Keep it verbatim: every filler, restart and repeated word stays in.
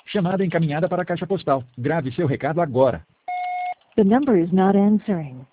Chamada encaminhada para a caixa postal. Grave seu recado agora. The number is not answering.